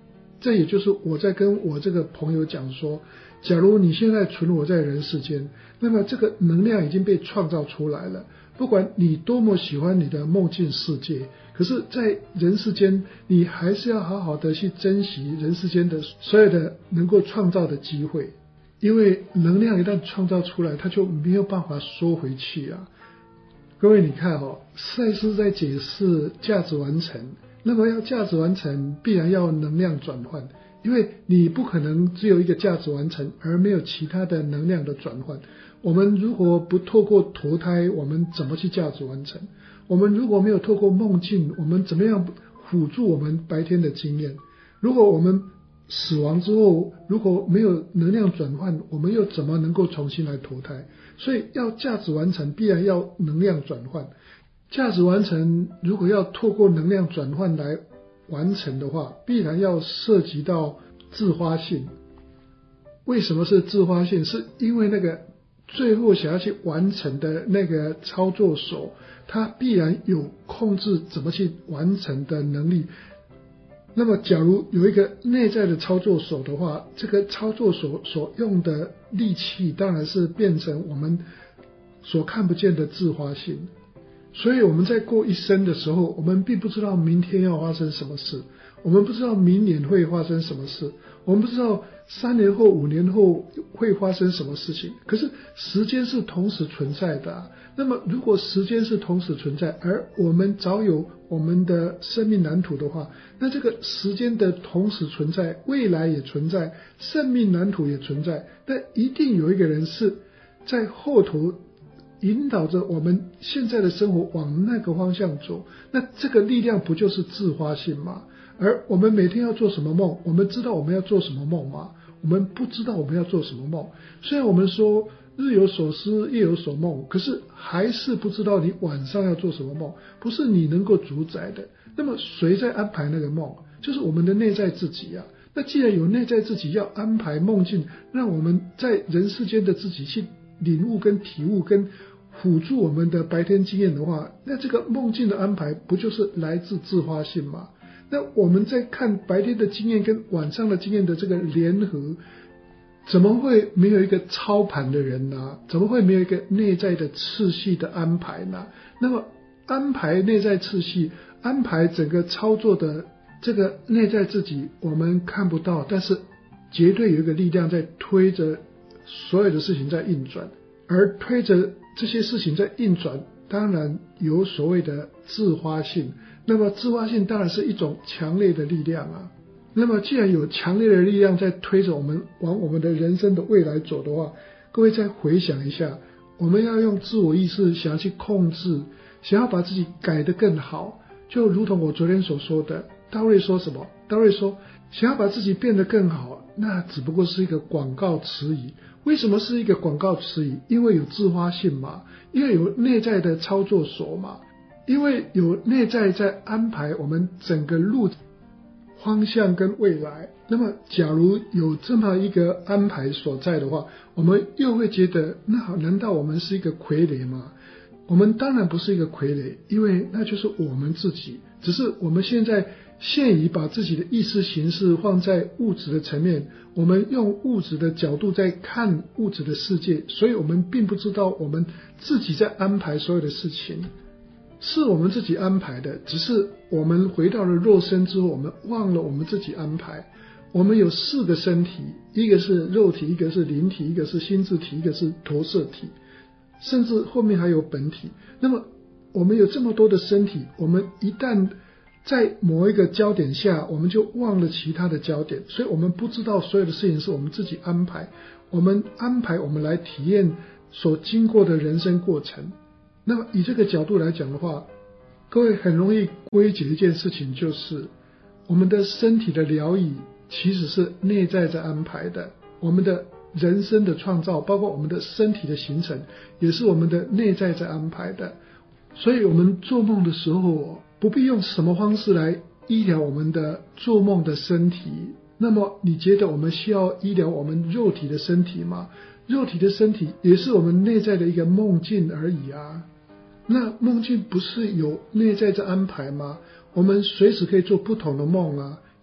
这也就是我在跟我这个朋友讲说，假如你现在存活在人世间，那么这个能量已经被创造出来了，不管你多么喜欢你的梦境世界，可是在人世间你还是要好好的去珍惜人世间的所有的能够创造的机会，因为能量一旦创造出来，它就没有办法收回去啊。各位你看哦，赛斯在解释价值完成，那么要价值完成必然要能量转换，因为你不可能只有一个价值完成而没有其他的能量的转换。我们如果不透过投胎，我们怎么去价值完成？我们如果没有透过梦境，我们怎么样辅助我们白天的经验？如果我们死亡之后如果没有能量转换，我们又怎么能够重新来投胎？所以要价值完成必然要能量转换，价值完成如果要透过能量转换来完成的话，必然要涉及到自发性。为什么是自发性？是因为那个最后想要去完成的那个操作手，他必然有控制怎么去完成的能力。那么假如有一个内在的操作手的话，这个操作手所用的力气当然是变成我们所看不见的自发性。所以我们在过一生的时候，我们并不知道明天要发生什么事，我们不知道明年会发生什么事，我们不知道三年后五年后会发生什么事情。可是时间是同时存在的啊，那么如果时间是同时存在，而我们早有我们的生命蓝图的话，那这个时间的同时存在，未来也存在，生命蓝图也存在，但一定有一个人是在后头引导着我们现在的生活往那个方向走，那这个力量不就是自发性吗？而我们每天要做什么梦，我们知道我们要做什么梦吗？我们不知道我们要做什么梦。虽然我们说日有所思夜有所梦，可是还是不知道你晚上要做什么梦，不是你能够主宰的。那么谁在安排那个梦？就是我们的内在自己啊。那既然有内在自己要安排梦境，让我们在人世间的自己去领悟跟体悟跟辅助我们的白天经验的话，那这个梦境的安排不就是来自自发性吗？那我们在看白天的经验跟晚上的经验的这个联合，怎么会没有一个操盘的人呢？怎么会没有一个内在的次序的安排呢？那么安排内在次序，安排整个操作的这个内在自己我们看不到，但是绝对有一个力量在推着所有的事情在运转，而推着这些事情在运转，当然有所谓的自发性。那么自发性当然是一种强烈的力量啊。那么既然有强烈的力量在推着我们往我们的人生的未来走的话，各位再回想一下，我们要用自我意识想要去控制，想要把自己改得更好，就如同我昨天所说的，大卫说什么？大卫说想要把自己变得更好，那只不过是一个广告词语。为什么是一个广告词语？因为有自发性嘛，因为有内在的操作手嘛，因为有内在在安排我们整个路方向跟未来。那么假如有这么一个安排所在的话，我们又会觉得，那难道我们是一个傀儡吗？我们当然不是一个傀儡，因为那就是我们自己，只是我们现在现已把自己的意识形式放在物质的层面，我们用物质的角度在看物质的世界，所以我们并不知道我们自己在安排所有的事情，是我们自己安排的，只是我们回到了肉身之后，我们忘了我们自己安排。我们有四个身体，一个是肉体，一个是灵体，一个是心智体，一个是投射体，甚至后面还有本体。那么我们有这么多的身体，我们一旦在某一个焦点下，我们就忘了其他的焦点，所以我们不知道所有的事情是我们自己安排，我们安排我们来体验所经过的人生过程。那么以这个角度来讲的话，各位很容易归结一件事情，就是我们的身体的疗愈其实是内在在安排的，我们的人生的创造，包括我们的身体的形成，也是我们的内在在安排的。所以我们做梦的时候，不必用什么方式来医疗我们的做梦的身体。那么你觉得我们需要医疗我们肉体的身体吗？肉体的身体也是我们内在的一个梦境而已啊。那梦境不是有内在在安排吗？我们随时可以做不同的梦啊，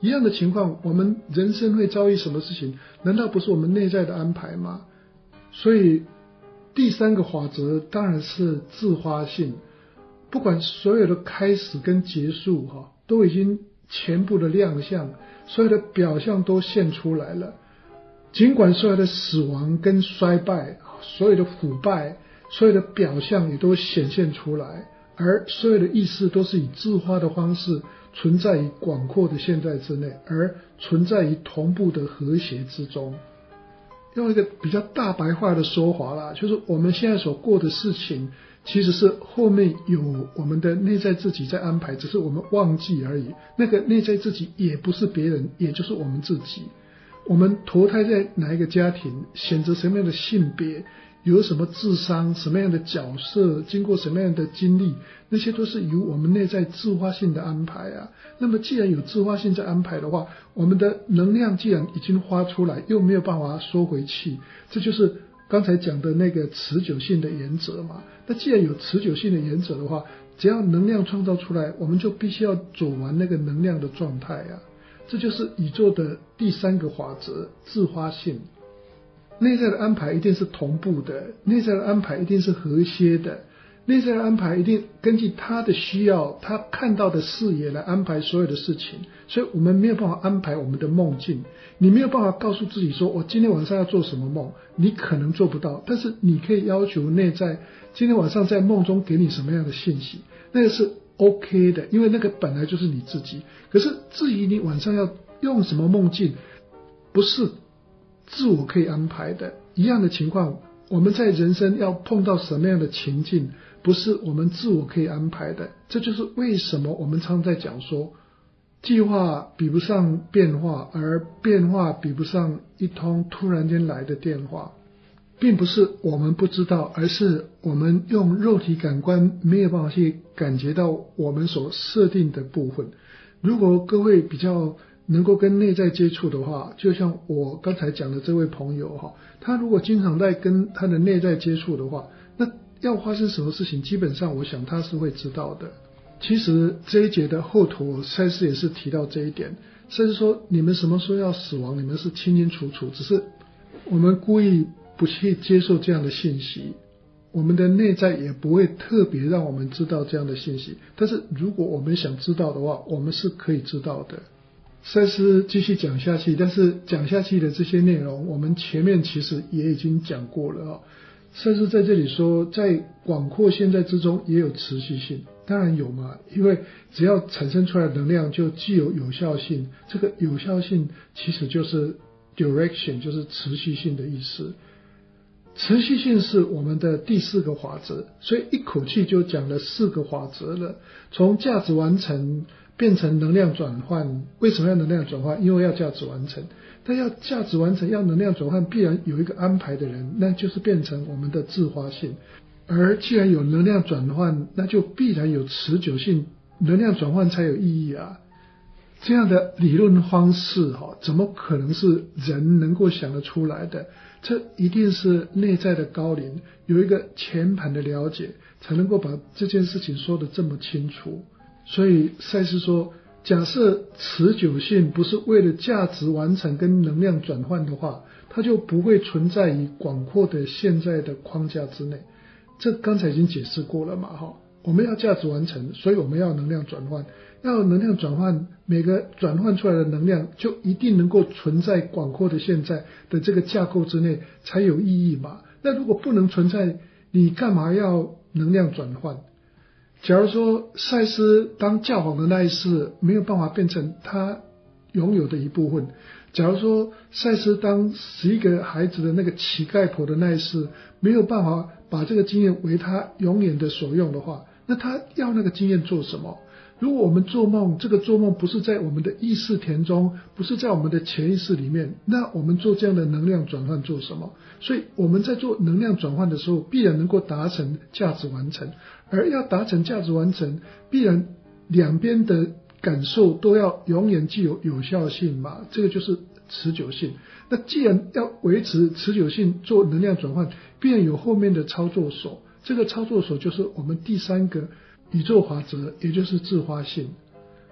一样的情况，我们人生会遭遇什么事情，难道不是我们内在的安排吗？所以第三个法则当然是自发性，不管所有的开始跟结束都已经全部的亮相，所有的表象都现出来了，尽管所有的死亡跟衰败，所有的腐败，所有的表象也都显现出来，而所有的意识都是以自发的方式存在于广阔的现在之内，而存在于同步的和谐之中。用一个比较大白话的说法啦，就是我们现在所过的事情其实是后面有我们的内在自己在安排，只是我们忘记而已。那个内在自己也不是别人，也就是我们自己。我们投胎在哪一个家庭，选择什么样的性别，有什么智商，什么样的角色，经过什么样的经历，那些都是由我们内在自发性的安排啊。那么既然有自发性在安排的话，我们的能量既然已经发出来，又没有办法收回去，这就是刚才讲的那个持久性的原则嘛。那既然有持久性的原则的话，只要能量创造出来，我们就必须要走完那个能量的状态啊。这就是宇宙的第三个法则，自发性。内在的安排一定是同步的，内在的安排一定是和谐的，内在的安排一定根据他的需要，他看到的视野来安排所有的事情。所以我们没有办法安排我们的梦境，你没有办法告诉自己说我今天晚上要做什么梦，你可能做不到，但是你可以要求内在今天晚上在梦中给你什么样的信息，那个是 OK 的，因为那个本来就是你自己。可是至于你晚上要用什么梦境，不是自我可以安排的。一样的情况，我们在人生要碰到什么样的情境，不是我们自我可以安排的。这就是为什么我们常在讲说，计划比不上变化，而变化比不上一通突然间来的电话。并不是我们不知道，而是我们用肉体感官没有办法去感觉到我们所设定的部分。如果各位比较能够跟内在接触的话，就像我刚才讲的这位朋友哈，他如果经常在跟他的内在接触的话，那要发生什么事情，基本上我想他是会知道的。其实这一节的后头，赛斯也是提到这一点，赛斯说你们什么时候要死亡，你们是清清楚楚，只是我们故意不去接受这样的信息，我们的内在也不会特别让我们知道这样的信息。但是如果我们想知道的话，我们是可以知道的。赛斯继续讲下去，但是讲下去的这些内容，我们前面其实也已经讲过了啊。赛斯在这里说，在广阔现在之中也有持续性，当然有嘛，因为只要产生出来的能量就具有有效性，这个有效性其实就是 direction， 就是持续性的意思。持续性是我们的第四个法则，所以一口气就讲了四个法则了。从价值完成变成能量转换，为什么要能量转换？因为要价值完成。但要价值完成，要能量转换，必然有一个安排的人，那就是变成我们的自发性。而既然有能量转换，那就必然有持久性，能量转换才有意义啊。这样的理论方式怎么可能是人能够想得出来的？这一定是内在的高龄有一个全盘的了解，才能够把这件事情说得这么清楚。所以赛斯说，假设持久性不是为了价值完成跟能量转换的话，它就不会存在于广阔的现在的框架之内。这刚才已经解释过了嘛，我们要价值完成，所以我们要能量转换，要能量转换，每个转换出来的能量就一定能够存在广阔的现在的这个架构之内才有意义嘛。那如果不能存在，你干嘛要能量转换？假如说赛斯当教皇的那一世没有办法变成他拥有的一部分，假如说赛斯当十一个孩子的那个乞丐婆的那一世没有办法把这个经验为他永远的所用的话，那他要那个经验做什么？如果我们做梦，这个做梦不是在我们的意识田中，不是在我们的潜意识里面，那我们做这样的能量转换做什么？所以我们在做能量转换的时候，必然能够达成价值完成，而要达成价值完成，必然两边的感受都要永远具有有效性嘛，这个就是持久性。那既然要维持持久性做能量转换，必然有后面的操作手，这个操作手就是我们第三个宇宙法则，也就是自发性。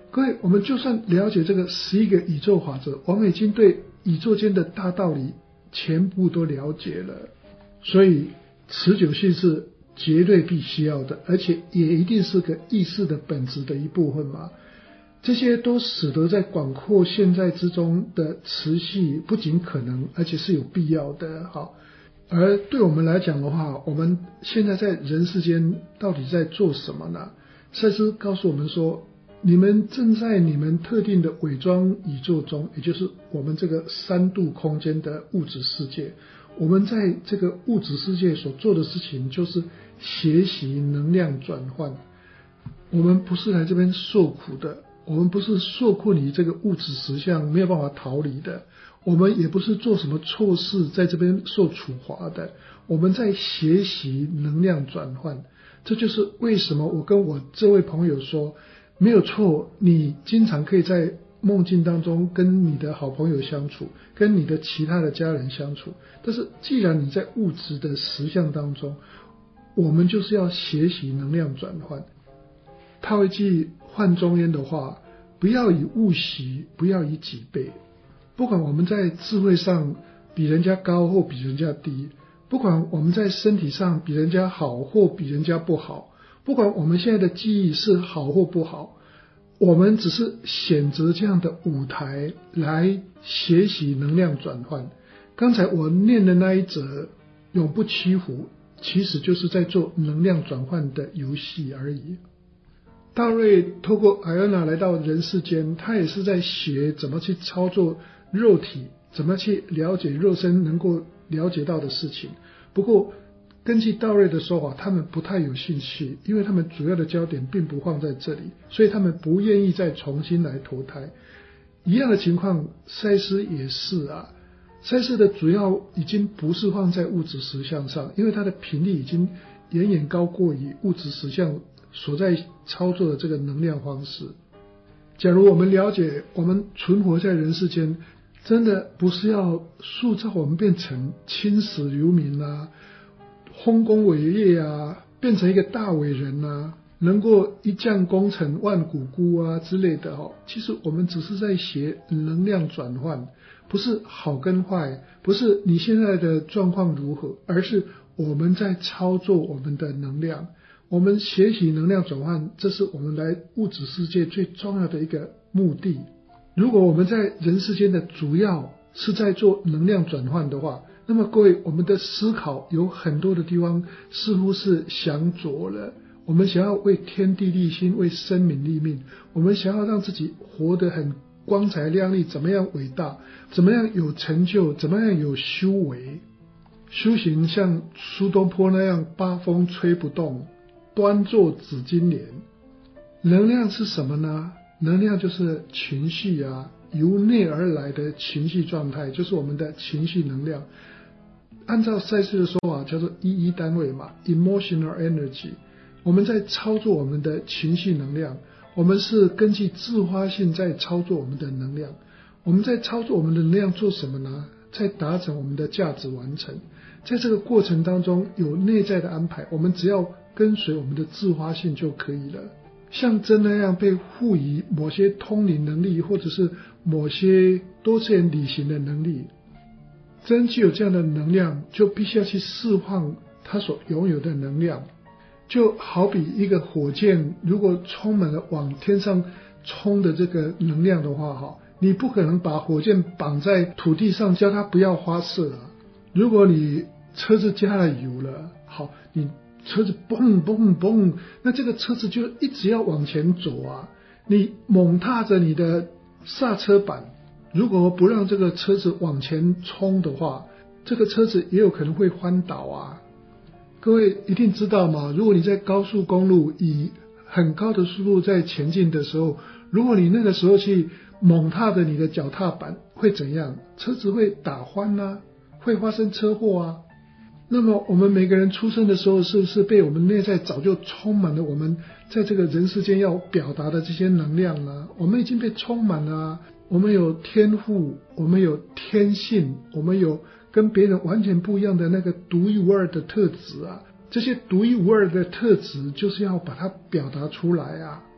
各位，我们就算了解这个十一个宇宙法则，我们已经对宇宙间的大道理全部都了解了。所以持久性是绝对必须要的，而且也一定是个意识的本质的一部分嘛。这些都使得在广阔现在之中的持续不仅可能，而且是有必要的。好，而对我们来讲的话，我们现在在人世间到底在做什么呢？赛斯告诉我们说，你们正在你们特定的伪装宇宙中，也就是我们这个三度空间的物质世界。我们在这个物质世界所做的事情，就是学习能量转换。我们不是来这边受苦的，我们不是受困于这个物质实相没有办法逃离的，我们也不是做什么错事在这边受处罚的，我们在学习能量转换。这就是为什么我跟我这位朋友说，没有错，你经常可以在梦境当中跟你的好朋友相处，跟你的其他的家人相处，但是既然你在物质的实相当中，我们就是要学习能量转换。套一句换中烟的话，不要以物喜，不要以己悲。不管我们在智慧上比人家高或比人家低，不管我们在身体上比人家好或比人家不好，不管我们现在的记忆是好或不好，我们只是选择这样的舞台来学习能量转换。刚才我念的那一则永不屈服，其实就是在做能量转换的游戏而已。大瑞透过艾安娜来到人世间，他也是在学怎么去操作肉体，怎么去了解肉身能够了解到的事情。不过根据大瑞的说法，他们不太有兴趣，因为他们主要的焦点并不放在这里，所以他们不愿意再重新来投胎。一样的情况，赛斯也是啊。赛斯的主要已经不是放在物质实相上，因为它的频率已经远远高过于物质实相所在操作的这个能量方式。假如我们了解我们存活在人世间，真的不是要塑造我们变成青史留名啊，丰功伟业啊，变成一个大伟人啊，能够一将功成万骨枯啊之类的哦。其实我们只是在学能量转换，不是好跟坏，不是你现在的状况如何，而是我们在操作我们的能量。我们学习能量转换，这是我们来物质世界最重要的一个目的。如果我们在人世间的主要是在做能量转换的话，那么各位，我们的思考有很多的地方似乎是想左了。我们想要为天地立心，为生民立命，我们想要让自己活得很光彩亮丽，怎么样伟大，怎么样有成就，怎么样有修为。修行像苏东坡那样八风吹不动，端坐紫金莲。能量是什么呢？能量就是情绪啊，由内而来的情绪状态，就是我们的情绪能量。按照赛斯的说法，叫做一一单位嘛 ，emotional energy。我们在操作我们的情绪能量，我们是根据自发性在操作我们的能量。我们在操作我们的能量做什么呢？在达成我们的价值完成。在这个过程当中有内在的安排，我们只要跟随我们的自发性就可以了。像真那样被赋予某些通灵能力，或者是某些多次元旅行的能力，真具有这样的能量，就必须要去释放它所拥有的能量。就好比一个火箭，如果充满了往天上冲的这个能量的话，哈，你不可能把火箭绑在土地上，叫它不要发射啊。如果你车子加了油了，好，你车子蹦蹦蹦，那这个车子就一直要往前走啊。你猛踏着你的刹车板，如果不让这个车子往前冲的话，这个车子也有可能会翻倒啊。各位一定知道嘛，如果你在高速公路以很高的速度在前进的时候，如果你那个时候去猛踏着你的脚踏板，会怎样？车子会打翻啊，会发生车祸啊。那么我们每个人出生的时候，是不是被我们内在早就充满了我们在这个人世间要表达的这些能量呢？我们已经被充满了啊，我们有天赋，我们有天性，我们有跟别人完全不一样的那个独一无二的特质啊。这些独一无二的特质就是要把它表达出来啊。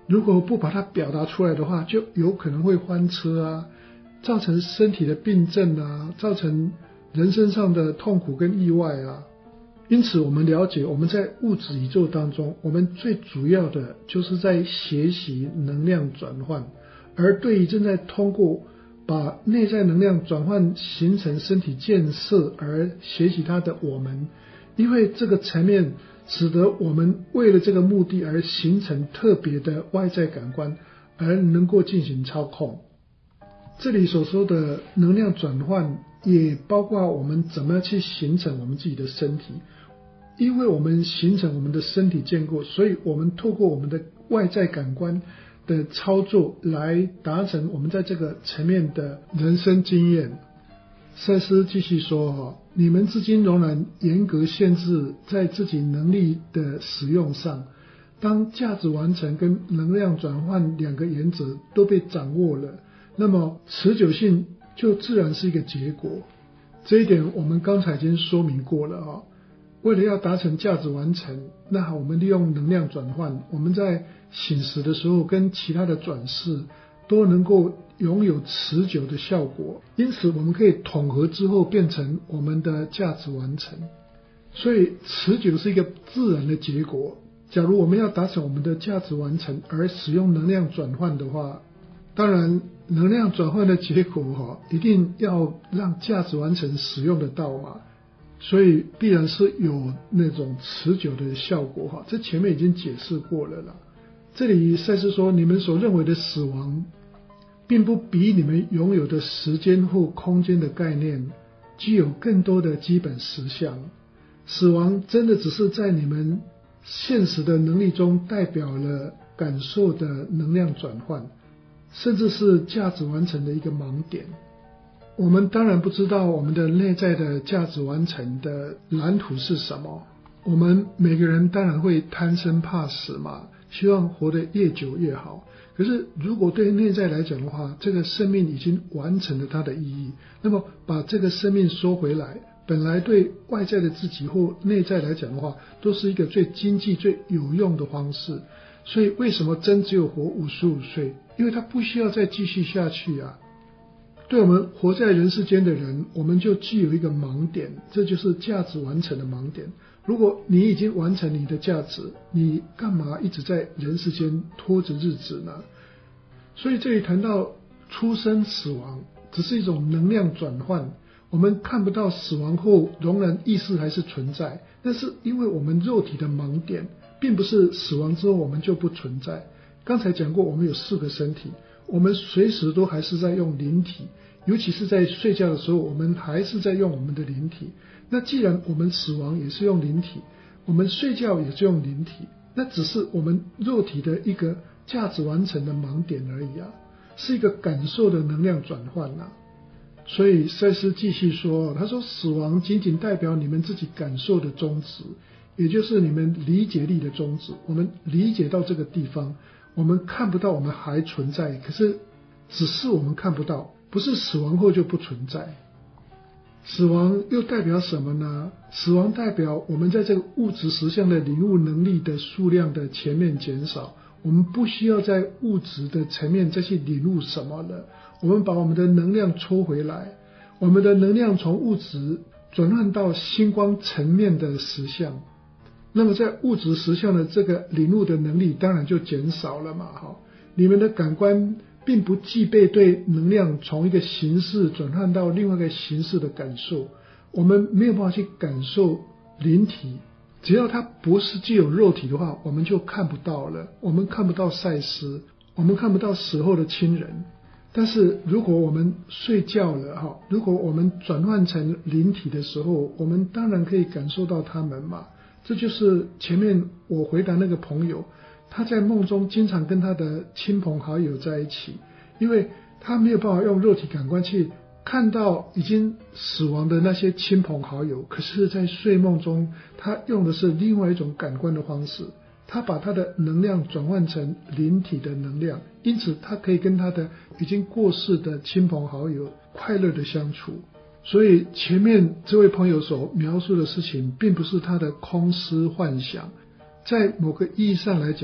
如果不把它表达出来的话，就有可能会翻车啊，造成身体的病症啊，造成人身上的痛苦跟意外啊。因此我们了解，我们在物质宇宙当中，我们最主要的就是在学习能量转换，而对于正在通过把内在能量转换形成身体建设而学习它的我们，因为这个层面使得我们为了这个目的而形成特别的外在感官，而能够进行操控。这里所说的能量转换也包括我们怎么去形成我们自己的身体，因为我们形成我们的身体建构，所以我们透过我们的外在感官的操作来达成我们在这个层面的人生经验。赛斯继续说，你们至今仍然严格限制在自己能力的使用上，当价值完成跟能量转换两个原则都被掌握了，那么持久性就自然是一个结果。这一点我们刚才已经说明过了啊。为了要达成价值完成，那好，我们利用能量转换，我们在醒时的时候跟其他的转世都能够拥有持久的效果，因此我们可以统合之后变成我们的价值完成。所以持久是一个自然的结果。假如我们要达成我们的价值完成而使用能量转换的话，当然能量转换的结果一定要让价值完成使用得到嘛，所以必然是有那种持久的效果，这前面已经解释过了啦。这里赛斯说，你们所认为的死亡并不比你们拥有的时间或空间的概念具有更多的基本实相。死亡真的只是在你们现实的能力中代表了感受的能量转换，甚至是价值完成的一个盲点。我们当然不知道我们的内在的价值完成的蓝图是什么，我们每个人当然会贪生怕死嘛，希望活得越久越好。可是如果对内在来讲的话，这个生命已经完成了它的意义，那么把这个生命收回来，本来对外在的自己或内在来讲的话，都是一个最经济最有用的方式。所以为什么真只有活五十五岁？因为他不需要再继续下去啊。对我们活在人世间的人，我们就具有一个盲点，这就是价值完成的盲点。如果你已经完成你的价值，你干嘛一直在人世间拖着日子呢？所以这里谈到出生死亡只是一种能量转换，我们看不到死亡后仍然意识还是存在，但是因为我们肉体的盲点，并不是死亡之后我们就不存在。刚才讲过，我们有四个身体，我们随时都还是在用灵体，尤其是在睡觉的时候，我们还是在用我们的灵体。那既然我们死亡也是用灵体，我们睡觉也是用灵体，那只是我们肉体的一个价值完成的盲点而已啊，是一个感受的能量转换啊。所以赛斯继续说，他说死亡仅仅代表你们自己感受的终止，也就是你们理解力的终止。我们理解到这个地方，我们看不到我们还存在，可是只是我们看不到，不是死亡后就不存在。死亡又代表什么呢？死亡代表我们在这个物质实相的领悟能力的数量的前面减少，我们不需要在物质的层面再去领悟什么了，我们把我们的能量抽回来，我们的能量从物质转换到星光层面的实相，那么在物质实相的这个领悟的能力当然就减少了嘛。你们的感官并不具备对能量从一个形式转换到另外一个形式的感受，我们没有办法去感受灵体，只要它不是具有肉体的话，我们就看不到了。我们看不到赛斯，我们看不到死后的亲人。但是如果我们睡觉了，如果我们转换成灵体的时候，我们当然可以感受到他们嘛。这就是前面我回答那个朋友，他在梦中经常跟他的亲朋好友在一起，因为他没有办法用肉体感官去看到已经死亡的那些亲朋好友，可是在睡梦中他用的是另外一种感官的方式，他把他的能量转换成灵体的能量，因此他可以跟他的已经过世的亲朋好友快乐的相处。所以前面这位朋友所描述的事情并不是他的空思幻想，在某个意义上来讲，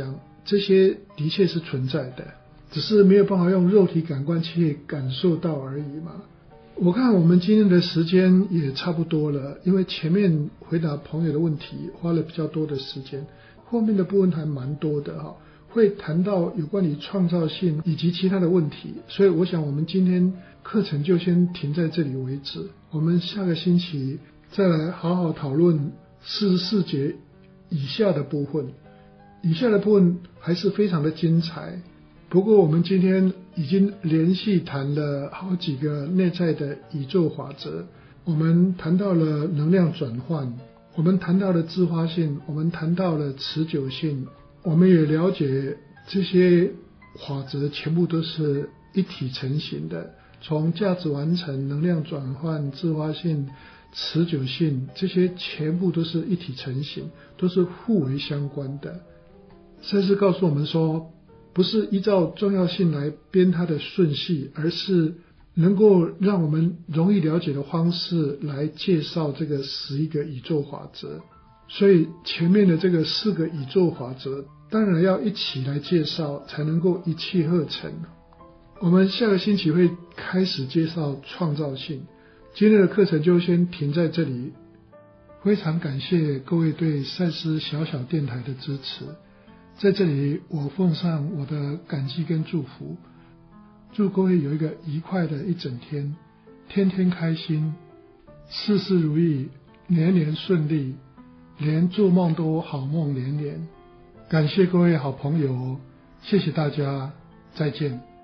这些的确是存在的，只是没有办法用肉体感官去感受到而已嘛。我看我们今天的时间也差不多了，因为前面回答朋友的问题花了比较多的时间，后面的部分还蛮多的哈，会谈到有关于创造性以及其他的问题，所以我想我们今天课程就先停在这里为止，我们下个星期再来好好讨论四十四节以下的部分，以下的部分还是非常的精彩。不过我们今天已经连续谈了好几个内在的宇宙法则，我们谈到了能量转换，我们谈到了自发性，我们谈到了持久性，我们也了解这些法则全部都是一体成型的，从价值完成、能量转换、自发性、持久性，这些全部都是一体成型，都是互为相关的。赛斯告诉我们说，不是依照重要性来编它的顺序，而是能够让我们容易了解的方式来介绍这个十一个宇宙法则。所以前面的这个四个宇宙法则当然要一起来介绍，才能够一气呵成。我们下个星期会开始介绍创造性，今天的课程就先停在这里。非常感谢各位对赛斯小小电台的支持，在这里我奉上我的感激跟祝福，祝各位有一个愉快的一整天，天天开心，事事如意，年年顺利，连做梦都好梦连连。感谢各位好朋友，谢谢大家，再见。